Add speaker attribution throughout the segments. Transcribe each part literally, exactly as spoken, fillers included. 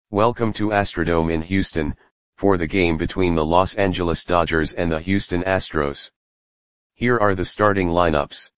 Speaker 1: Welcome to Astrodome in Houston, for the game between the Los Angeles Dodgers and the Houston Astros. Here are the starting lineups.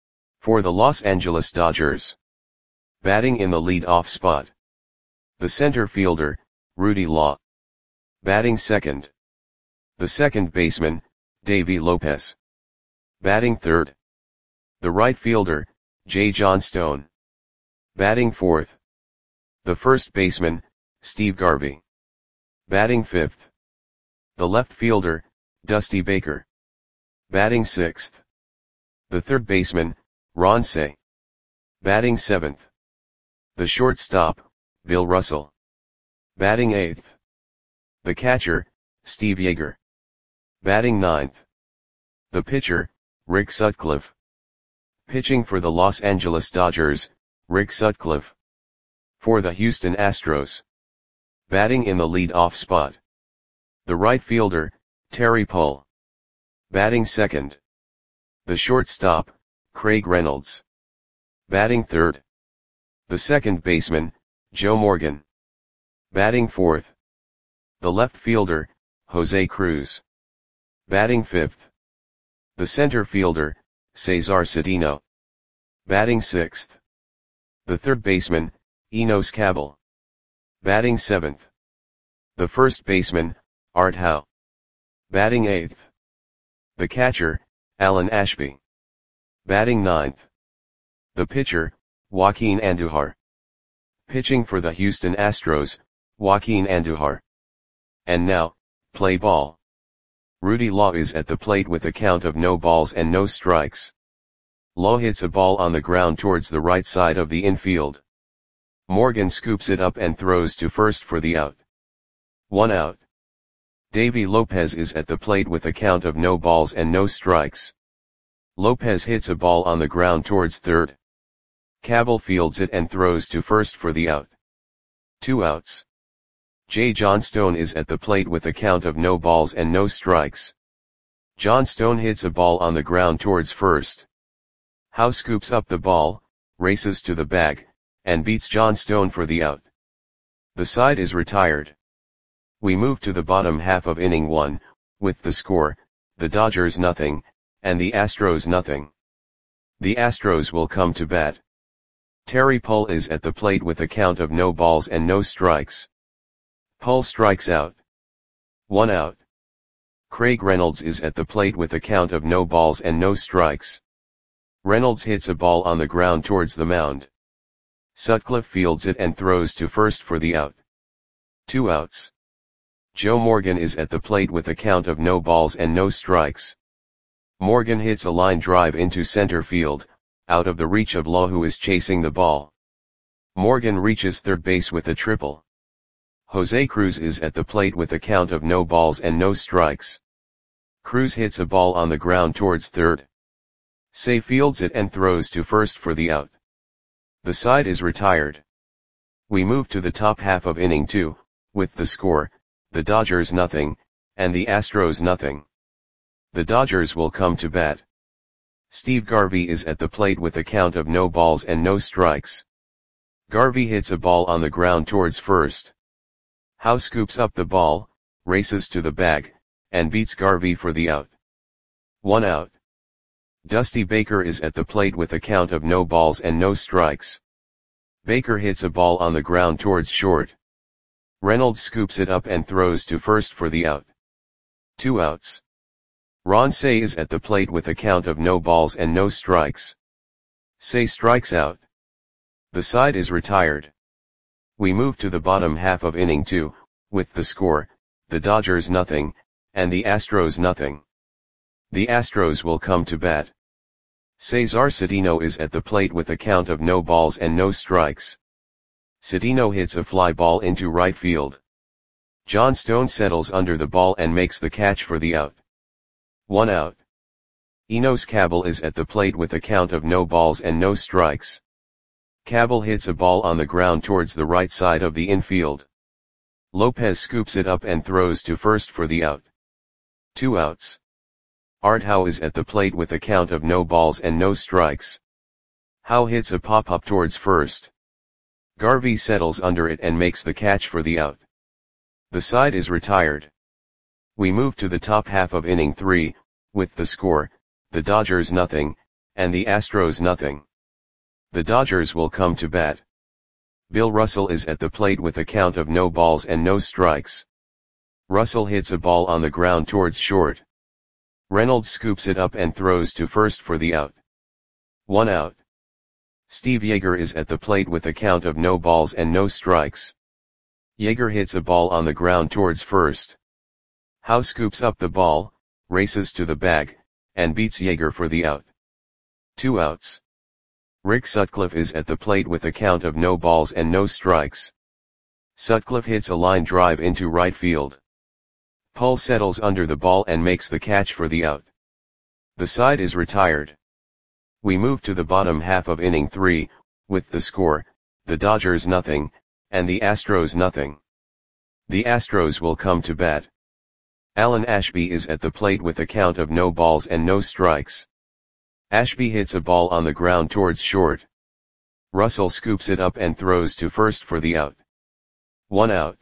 Speaker 1: For the Los Angeles Dodgers. Batting in the lead-off spot. The center fielder, Rudy Law. Batting second. The second baseman, Davey Lopez. Batting third. The right fielder, Jay Johnstone. Batting fourth. The first baseman, Steve Garvey. Batting fifth. The left fielder, Dusty Baker. Batting sixth. The third baseman, Ron Cey. Batting seventh. The shortstop, Bill Russell. Batting eighth. The catcher, Steve Yeager. Batting ninth. The pitcher, Rick Sutcliffe. Pitching for the Los Angeles Dodgers, Rick Sutcliffe. For the Houston Astros. Batting in the lead-off spot. The right fielder, Terry Pull. Batting second. The shortstop, Craig Reynolds. Batting third. The second baseman, Joe Morgan. Batting fourth. The left fielder, Jose Cruz. Batting fifth. The center fielder, Cesar Cedeno. Batting sixth. The third baseman, Enos Cabell. Batting seventh. The first baseman, Art Howe. Batting eighth. The catcher, Alan Ashby. Batting ninth. The pitcher, Joaquin Andujar. Pitching for the Houston Astros, Joaquin Andujar. And now, play ball. Rudy Law is at the plate with a count of no balls and no strikes. Law hits a ball on the ground towards the right side of the infield. Morgan scoops it up and throws to first for the out. One out. Davey Lopez is at the plate with a count of no balls and no strikes. Lopez hits a ball on the ground towards third. Cabell fields it and throws to first for the out. Two outs. Jay Johnstone is at the plate with a count of no balls and no strikes. Johnstone hits a ball on the ground towards first. Howe scoops up the ball, races to the bag, and beats Johnstone for the out. The side is retired. We move to the bottom half of inning one, with the score, the Dodgers nothing, and the Astros nothing. The Astros will come to bat. Terry Pull is at the plate with a count of no balls and no strikes. Pull strikes out. One out. Craig Reynolds is at the plate with a count of no balls and no strikes. Reynolds hits a ball on the ground towards the mound. Sutcliffe fields it and throws to first for the out. Two outs. Joe Morgan is at the plate with a count of no balls and no strikes. Morgan hits a line drive into center field, out of the reach of Law, who is chasing the ball. Morgan reaches third base with a triple. Jose Cruz is at the plate with a count of no balls and no strikes. Cruz hits a ball on the ground towards third. Cey fields it and throws to first for the out. The side is retired. We move to the top half of inning two, with the score, the Dodgers nothing, and the Astros nothing. The Dodgers will come to bat. Steve Garvey is at the plate with a count of no balls and no strikes. Garvey hits a ball on the ground towards first. Howe scoops up the ball, races to the bag, and beats Garvey for the out. One out. Dusty Baker is at the plate with a count of no balls and no strikes. Baker hits a ball on the ground towards short. Reynolds scoops it up and throws to first for the out. Two outs. Ron Cey is at the plate with a count of no balls and no strikes. Cey strikes out. The side is retired. We move to the bottom half of inning two, with the score, the Dodgers nothing, and the Astros nothing. The Astros will come to bat. Cesar Cedeno is at the plate with a count of no balls and no strikes. Cedeno hits a fly ball into right field. Johnstone settles under the ball and makes the catch for the out. One out. Enos Cabell is at the plate with a count of no balls and no strikes. Cabell hits a ball on the ground towards the right side of the infield. Lopez scoops it up and throws to first for the out. Two outs. Art Howe is at the plate with a count of no balls and no strikes. Howe hits a pop-up towards first. Garvey settles under it and makes the catch for the out. The side is retired. We move to the top half of inning three, with the score, the Dodgers nothing, and the Astros nothing. The Dodgers will come to bat. Bill Russell is at the plate with a count of no balls and no strikes. Russell hits a ball on the ground towards short. Reynolds scoops it up and throws to first for the out. One out. Steve Yeager is at the plate with a count of no balls and no strikes. Yeager hits a ball on the ground towards first. Howe scoops up the ball, races to the bag, and beats Yeager for the out. Two outs. Rick Sutcliffe is at the plate with a count of no balls and no strikes. Sutcliffe hits a line drive into right field. Pull settles under the ball and makes the catch for the out. The side is retired. We move to the bottom half of inning three, with the score, the Dodgers nothing, and the Astros nothing. The Astros will come to bat. Alan Ashby is at the plate with a count of no balls and no strikes. Ashby hits a ball on the ground towards short. Russell scoops it up and throws to first for the out. One out.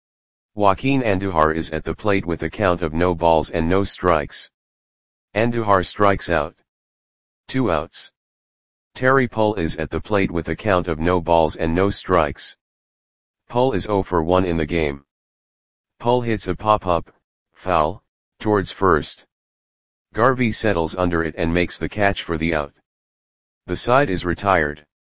Speaker 1: Joaquin Andujar is at the plate with a count of no balls and no strikes. Andujar strikes out. Two outs. Terry Pull is at the plate with a count of no balls and no strikes. Pull is oh for one in the game. Pull hits a pop-up, foul, towards first. Garvey settles under it and makes the catch for the out. The side is retired.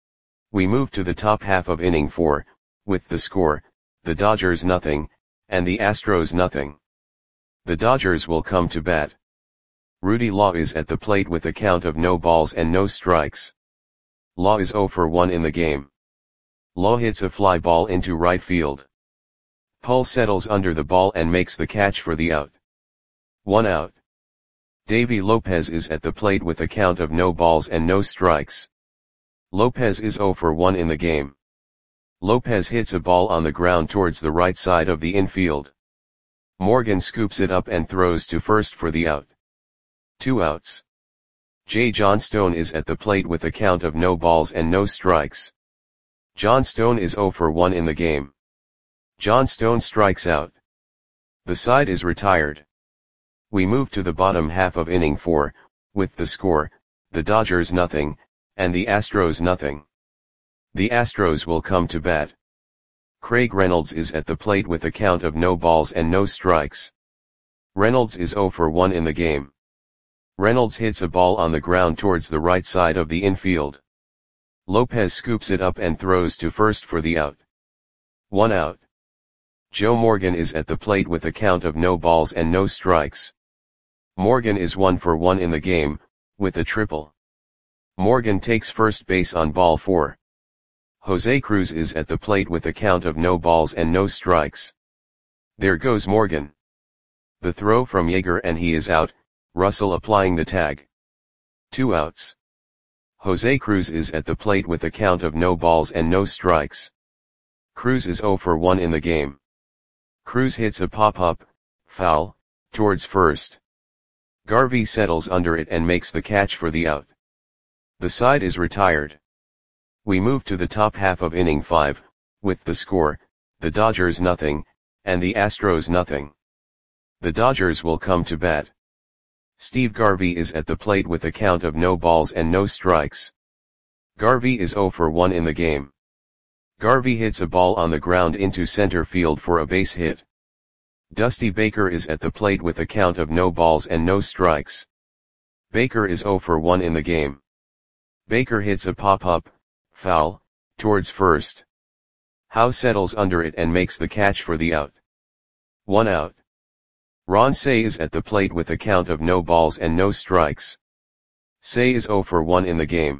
Speaker 1: We move to the top half of inning four, with the score, the Dodgers nothing, and the Astros nothing. The Dodgers will come to bat. Rudy Law is at the plate with a count of no balls and no strikes. Law is oh for one in the game. Law hits a fly ball into right field. Pull settles under the ball and makes the catch for the out. One out. Davy Lopez is at the plate with a count of no balls and no strikes. Lopez is oh for one in the game. Lopez hits a ball on the ground towards the right side of the infield. Morgan scoops it up and throws to first for the out. Two outs. Jay Johnstone is at the plate with a count of no balls and no strikes. Johnstone is oh for one in the game. Johnstone strikes out. The side is retired. We move to the bottom half of inning four, with the score, the Dodgers nothing, and the Astros nothing. The Astros will come to bat. Craig Reynolds is at the plate with a count of no balls and no strikes. Reynolds is oh for one in the game. Reynolds hits a ball on the ground towards the right side of the infield. Lopez scoops it up and throws to first for the out. One out. Joe Morgan is at the plate with a count of no balls and no strikes. Morgan is one for one in the game, with a triple. Morgan takes first base on ball four. Jose Cruz is at the plate with a count of no balls and no strikes. There goes Morgan. The throw from Yeager and he is out, Russell applying the tag. Two outs. Jose Cruz is at the plate with a count of no balls and no strikes. Cruz is oh for one in the game. Cruz hits a pop-up, foul, towards first. Garvey settles under it and makes the catch for the out. The side is retired. We move to the top half of inning five, with the score, the Dodgers nothing, and the Astros nothing. The Dodgers will come to bat. Steve Garvey is at the plate with a count of no balls and no strikes. Garvey is oh for one in the game. Garvey hits a ball on the ground into center field for a base hit. Dusty Baker is at the plate with a count of no balls and no strikes. Baker is oh for one in the game. Baker hits a pop-up, foul, towards first. Howe settles under it and makes the catch for the out. One out. Ron Cey is at the plate with a count of no balls and no strikes. Cey is oh for one in the game.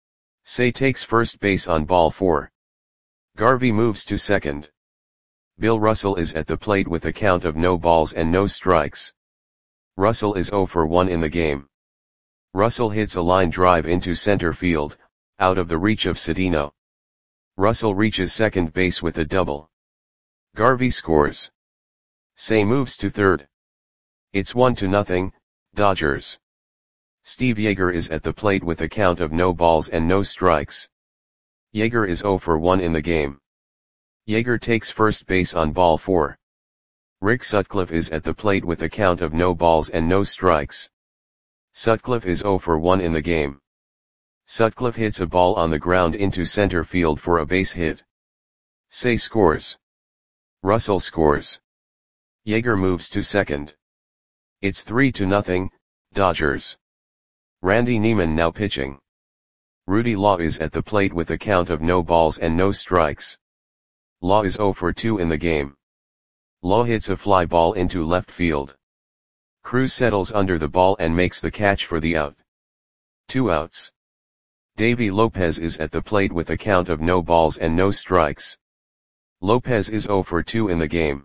Speaker 1: Cey takes first base on ball four. Garvey moves to second. Bill Russell is at the plate with a count of no balls and no strikes. Russell is oh for one in the game. Russell hits a line drive into center field, out of the reach of Cedeno. Russell reaches second base with a double. Garvey scores. Cey moves to third. It's one to nothing, Dodgers. Steve Yeager is at the plate with a count of no balls and no strikes. Yeager is zero for one in the game. Yeager takes first base on ball four. Rick Sutcliffe is at the plate with a count of no balls and no strikes. Sutcliffe is zero for one in the game. Sutcliffe hits a ball on the ground into center field for a base hit. Say scores. Russell scores. Yeager moves to second. It's three to nothing, Dodgers. Randy Neiman now pitching. Rudy Law is at the plate with a count of no balls and no strikes. Law is zero for two in the game. Law hits a fly ball into left field. Cruz settles under the ball and makes the catch for the out. Two outs. Davy Lopez is at the plate with a count of no balls and no strikes. Lopez is zero for two in the game.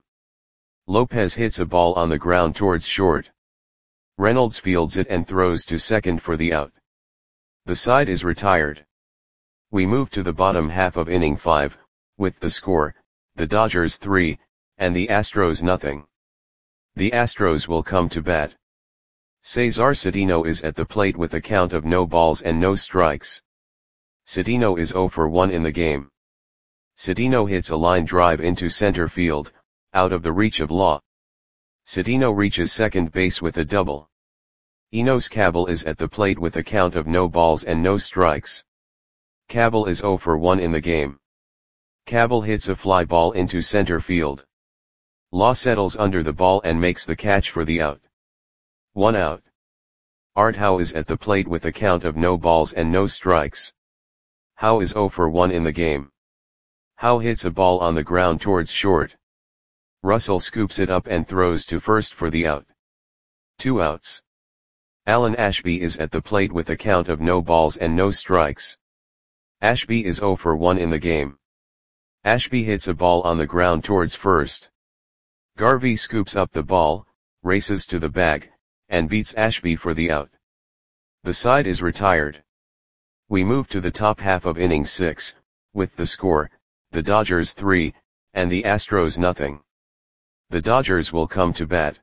Speaker 1: Lopez hits a ball on the ground towards short. Reynolds fields it and throws to second for the out. The side is retired. We move to the bottom half of inning five, with the score, the Dodgers three, and the Astros nothing. The Astros will come to bat. Cesar Cedeno is at the plate with a count of no balls and no strikes. Cedeno is zero for one in the game. Cedeno hits a line drive into center field, out of the reach of Law. Cedeno reaches second base with a double. Enos Cabell is at the plate with a count of no balls and no strikes. Cabell is zero for one in the game. Cabell hits a fly ball into center field. Law settles under the ball and makes the catch for the out. One out. Art Howe is at the plate with a count of no balls and no strikes. Howe is zero for one in the game. Howe hits a ball on the ground towards short. Russell scoops it up and throws to first for the out. Two outs. Alan Ashby is at the plate with a count of no balls and no strikes. Ashby is zero for one in the game. Ashby hits a ball on the ground towards first. Garvey scoops up the ball, races to the bag, and beats Ashby for the out. The side is retired. We move to the top half of inning six, with the score, the Dodgers three, and the Astros nothing. The Dodgers will come to bat.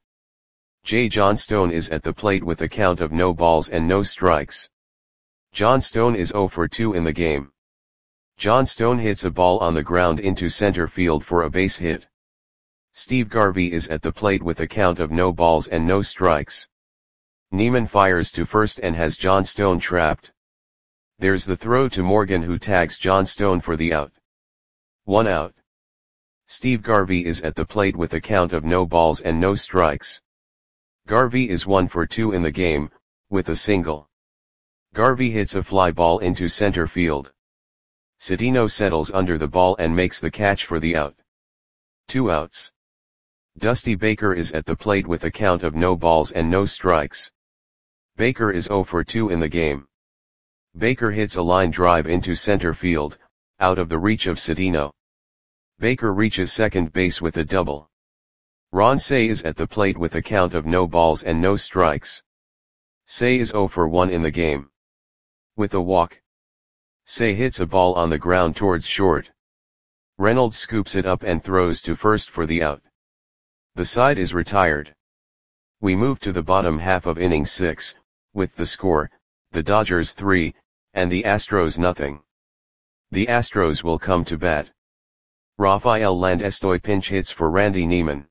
Speaker 1: J. Johnstone is at the plate with a count of no balls and no strikes. Johnstone is zero for two in the game. Johnstone hits a ball on the ground into center field for a base hit. Steve Garvey is at the plate with a count of no balls and no strikes. Neiman fires to first and has Johnstone trapped. There's the throw to Morgan, who tags Johnstone for the out. One out. Steve Garvey is at the plate with a count of no balls and no strikes. Garvey is one for two in the game, with a single. Garvey hits a fly ball into center field. Cedeno settles under the ball and makes the catch for the out. Two outs. Dusty Baker is at the plate with a count of no balls and no strikes. Baker is zero for two in the game. Baker hits a line drive into center field, out of the reach of Cedeno. Baker reaches second base with a double. Ron Cey is at the plate with a count of no balls and no strikes. Cey is zero for one in the game. With a walk. Cey hits a ball on the ground towards short. Reynolds scoops it up and throws to first for the out. The side is retired. We move to the bottom half of inning six, with the score, the Dodgers three, and the Astros nothing. The Astros will come to bat. Rafael Landestoy pinch hits for Randy Neiman.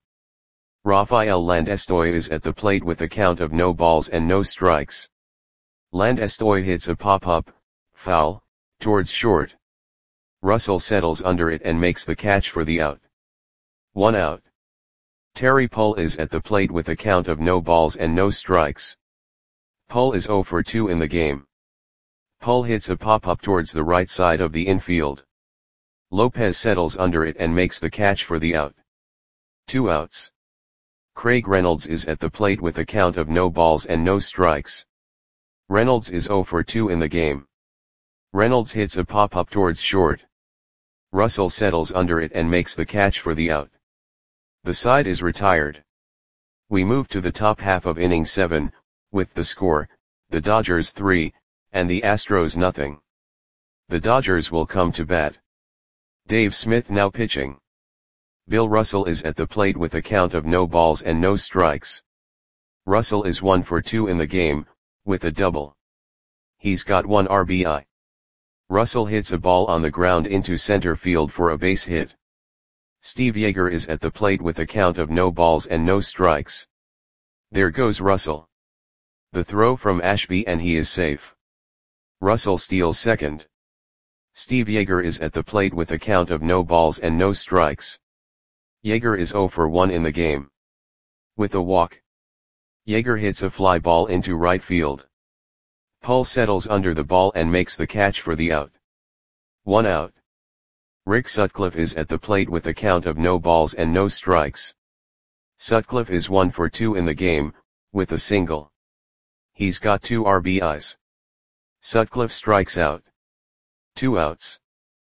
Speaker 1: Rafael Landestoy is at the plate with a count of no balls and no strikes. Landestoy hits a pop-up, foul, towards short. Russell settles under it and makes the catch for the out. One out. Terry Pull is at the plate with a count of no balls and no strikes. Pull is zero for two in the game. Pull hits a pop-up towards the right side of the infield. Lopez settles under it and makes the catch for the out. Two outs. Craig Reynolds is at the plate with a count of no balls and no strikes. Reynolds is zero for two in the game. Reynolds hits a pop-up towards short. Russell settles under it and makes the catch for the out. The side is retired. We move to the top half of inning seven, with the score, the Dodgers three, and the Astros nothing. The Dodgers will come to bat. Dave Smith now pitching. Bill Russell is at the plate with a count of no balls and no strikes. Russell is one for two in the game, with a double. He's got one R B I. Russell hits a ball on the ground into center field for a base hit. Steve Yeager is at the plate with a count of no balls and no strikes. There goes Russell. The throw from Ashby and he is safe. Russell steals second. Steve Yeager is at the plate with a count of no balls and no strikes. Yeager is zero for one in the game. With a walk, Yeager hits a fly ball into right field. Pull settles under the ball and makes the catch for the out. One out. Rick Sutcliffe is at the plate with a count of no balls and no strikes. Sutcliffe is one for two in the game, with a single. He's got two R B Is. Sutcliffe strikes out. Two outs.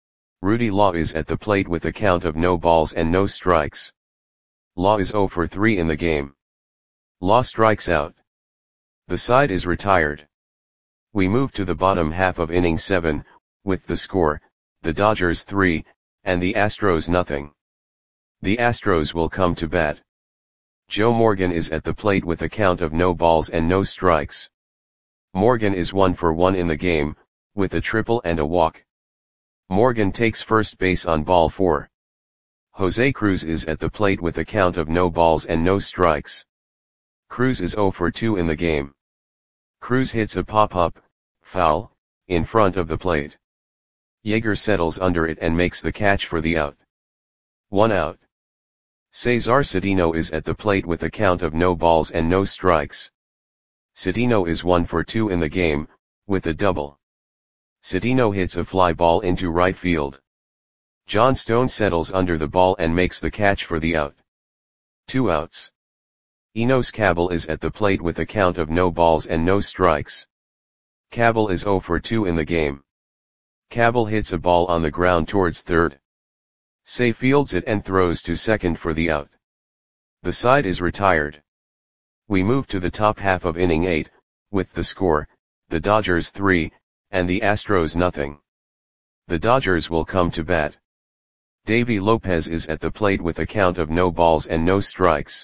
Speaker 1: Rudy Law is at the plate with a count of no balls and no strikes. Law is zero for three in the game. Law strikes out. The side is retired. We move to the bottom half of inning seven, with the score, the Dodgers three, and the Astros nothing. The Astros will come to bat. Joe Morgan is at the plate with a count of no balls and no strikes. Morgan is one for one in the game, with a triple and a walk. Morgan takes first base on ball four. Jose Cruz is at the plate with a count of no balls and no strikes. Cruz is zero for two in the game. Cruz hits a pop-up, foul, in front of the plate. Yeager settles under it and makes the catch for the out. One out. Cesar Cedeno is at the plate with a count of no balls and no strikes. Cedeno is one for two in the game, with a double. Cedeno hits a fly ball into right field. John Stone settles under the ball and makes the catch for the out. Two outs. Enos Cabell is at the plate with a count of no balls and no strikes. Cabell is zero for two in the game. Cabell hits a ball on the ground towards third. Say fields it and throws to second for the out. The side is retired. We move to the top half of inning eight, with the score, the Dodgers three, and the Astros nothing. The Dodgers will come to bat. Davy Lopez is at the plate with a count of no balls and no strikes.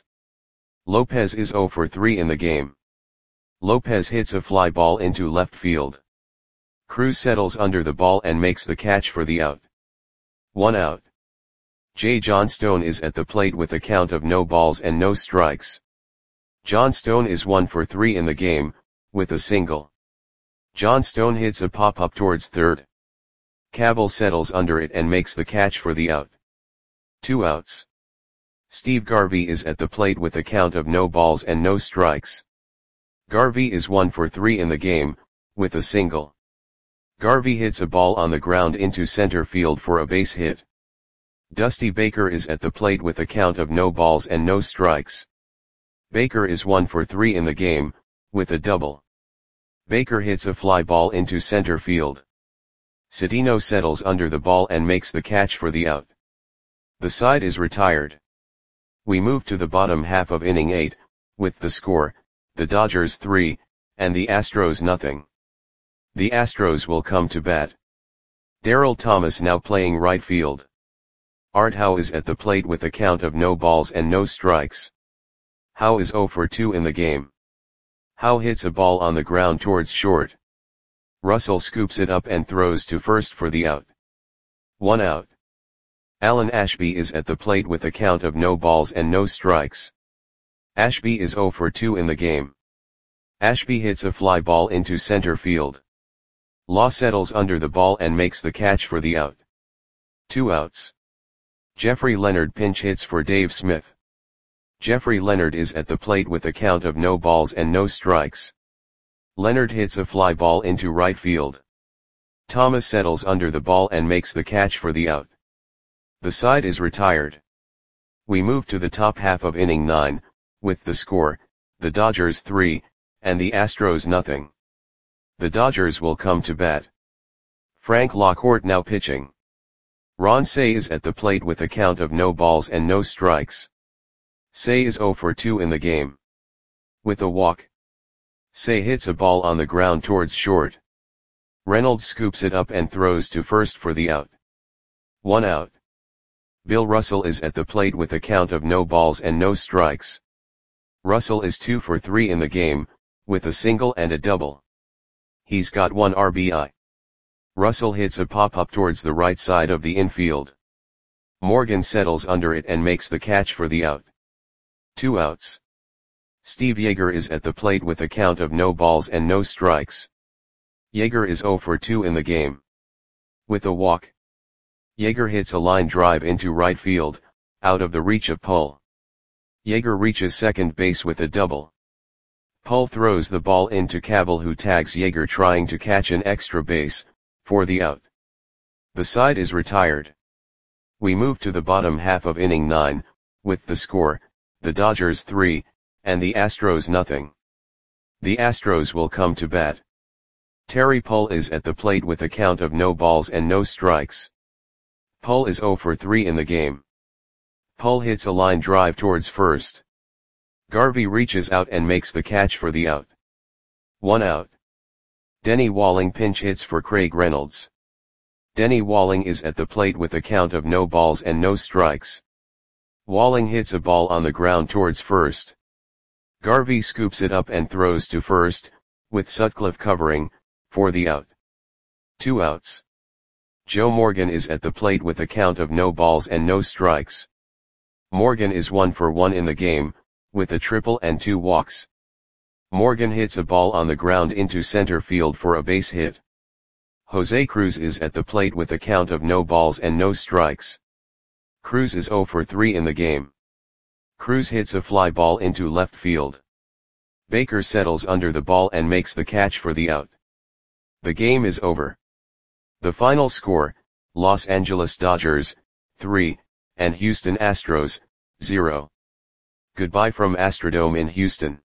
Speaker 1: Lopez is zero for three in the game. Lopez hits a fly ball into left field. Cruz settles under the ball and makes the catch for the out. One out. J. John Stone is at the plate with a count of no balls and no strikes. John Stone is one for three in the game, with a single. John Stone hits a pop-up towards third. Cabell settles under it and makes the catch for the out. Two outs. Steve Garvey is at the plate with a count of no balls and no strikes. Garvey is one for three in the game, with a single. Garvey hits a ball on the ground into center field for a base hit. Dusty Baker is at the plate with a count of no balls and no strikes. Baker is one for three in the game, with a double. Baker hits a fly ball into center field. Cedeno settles under the ball and makes the catch for the out. The side is retired. We move to the bottom half of inning eight, with the score, the Dodgers three, and the Astros nothing. The Astros will come to bat. Darryl Thomas now playing right field. Art Howe is at the plate with a count of no balls and no strikes. Howe is zero for two in the game. Howe hits a ball on the ground towards short. Russell scoops it up and throws to first for the out. One out. Alan Ashby is at the plate with a count of no balls and no strikes. Ashby is zero for two in the game. Ashby hits a fly ball into center field. Law settles under the ball and makes the catch for the out. Two outs. Jeffrey Leonard pinch hits for Dave Smith. Jeffrey Leonard is at the plate with a count of no balls and no strikes. Leonard hits a fly ball into right field. Thomas settles under the ball and makes the catch for the out. The side is retired. We move to the top half of inning nine, with the score, the Dodgers three, and the Astros nothing. The Dodgers will come to bat. Frank Lockhart now pitching. Ron Cey is at the plate with a count of no balls and no strikes. Cey is zero for two in the game. With a walk, Cey hits a ball on the ground towards short. Reynolds scoops it up and throws to first for the out. One out. Bill Russell is at the plate with a count of no balls and no strikes. Russell is two for three in the game, with a single and a double. He's got one R B I. Russell hits a pop-up towards the right side of the infield. Morgan settles under it and makes the catch for the out. Two outs. Steve Yeager is at the plate with a count of no balls and no strikes. Yeager is oh for two in the game. With a walk. Yeager hits a line drive into right field, out of the reach of Pull. Yeager reaches second base with a double. Pull throws the ball into Cabell, who tags Yeager trying to catch an extra base, for the out. The side is retired. We move to the bottom half of inning nine, with the score, the Dodgers three, and the Astros nothing. The Astros will come to bat. Terry Pull is at the plate with a count of no balls and no strikes. Pull is oh for three in the game. Pull hits a line drive towards first. Garvey reaches out and makes the catch for the out. One out. Denny Walling pinch hits for Craig Reynolds. Denny Walling is at the plate with a count of no balls and no strikes. Walling hits a ball on the ground towards first. Garvey scoops it up and throws to first, with Sutcliffe covering, for the out. Two outs. Joe Morgan is at the plate with a count of no balls and no strikes. Morgan is one for one in the game, with a triple and two walks. Morgan hits a ball on the ground into center field for a base hit. Jose Cruz is at the plate with a count of no balls and no strikes. Cruz is oh for three in the game. Cruz hits a fly ball into left field. Baker settles under the ball and makes the catch for the out. The game is over. The final score, Los Angeles Dodgers, three, and Houston Astros, zero. Goodbye from Astrodome in Houston.